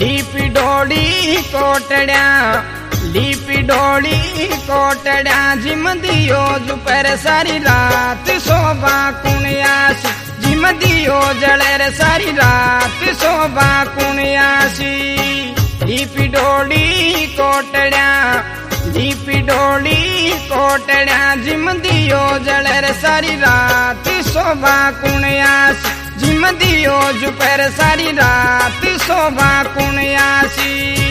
लीपी डोली कोटड्या लीपी डोली कोटड्या जिम दियो जुपर सारी रात शोभा कुणयासी जिम दियो जड़र सारी रात शोभा कुणयासी लीपी डोली कोटड्या लीपी डोली कोटड्या जिम दियो जड़र सारी रात शोभा कुणयासी जिम दियो जुपर सारी रात शोभा कुणयासी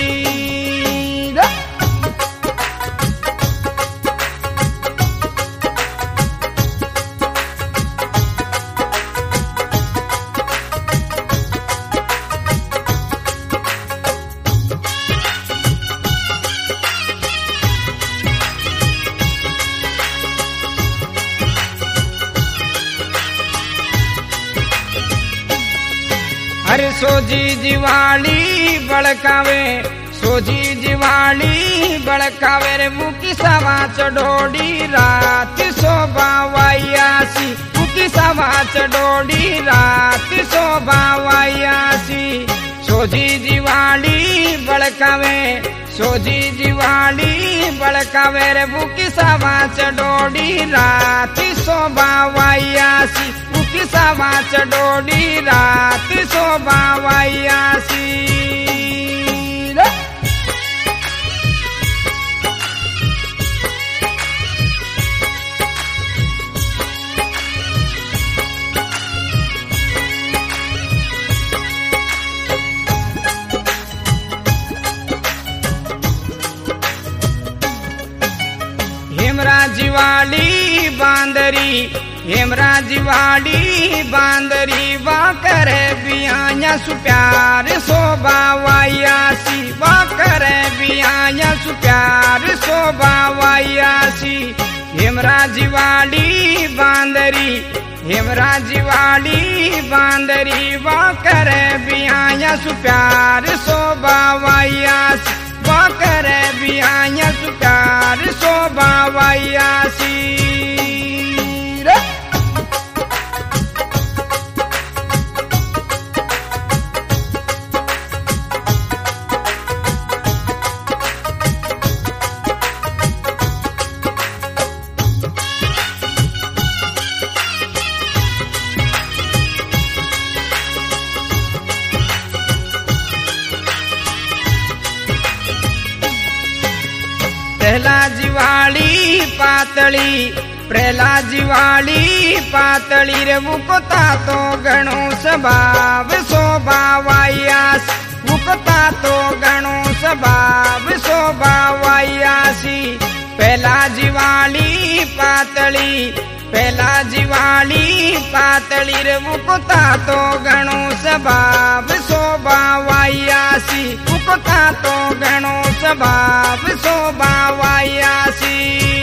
अरे सोजी जिवाली बड़कावे सोजी जिवाली बड़कावे रे बुकी सवा चढ़ोड़ी रात शोभा वायासी बुकी सवा चढ़ोड़ी रात शोभा वायासी सोजी जिवाली बड़कावे सोजी जिवाली बड़कावे रे बुकी सवा चढ़ोड़ी रात शोभा वायासी बुकी सवा चढ़ोड़ी रात शोभा वायासी हेमराज वाली बांदरी हेमराज वाली बांदरी वा करे बियाया सुप्यार शोभा वायासी वा करे बियाया सुप्यार शोभा वायासी हेमराज वाली बांदरी हेमराज वाली बांदरी वा करे बियाया सुप्यार शोभा वायासी वा करे बियाया सुप्यार शोभा वायासी प्रहलाद वाली पातली प्रहलाद वाली पातली रे मुकता तो गणो स्वभाव शोभा वायासी मुकता तो गणो स्वभाव शोभा वायासी प्रहलाद वाली पातली प्रहलाद वाली पातली रे मुकता तो गणो स्वभाव शोभा वायासी मुकता तो गणो स्वभाव शोभा वायासी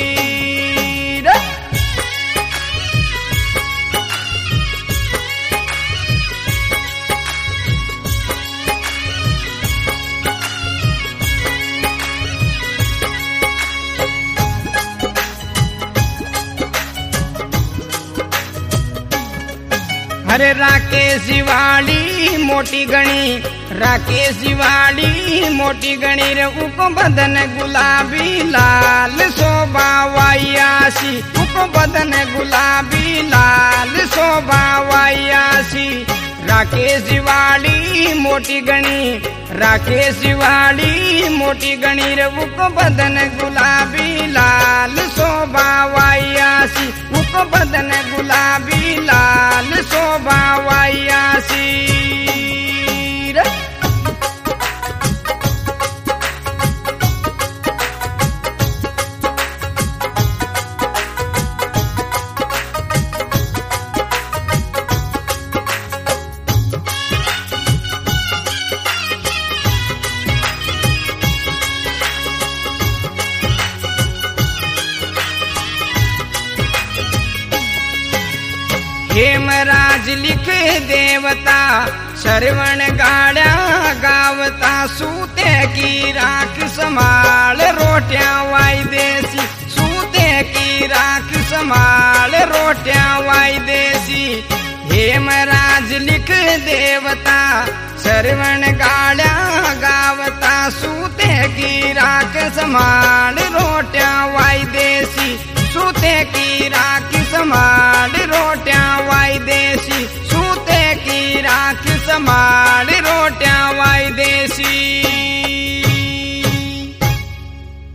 अरे राकेश वाली मोटी गणी राकेश वाली मोटी गणी रे उको बदन गुलाबी लाल शोभा वायासी उको बदन गुलाबी लाल शोभा वायासी राकेश वाली मोटी गणी राकेश वाली मोटी गणी रे उको बदन गुलाबी लाल शोभा वायासी उको बदन गुलाबी लाल शोभा वायासी हेमराज लिखे देवता श्रवण गाड़ा गावता सूते की राख संभाल रोटियां वाई देसी सूते की राख संभाल रोटियां वाई देसी हेमराज लिख देवता शरवण गाड्या गावता सूते की राख समाड रोट्या वायदेसी सूते की राख समाड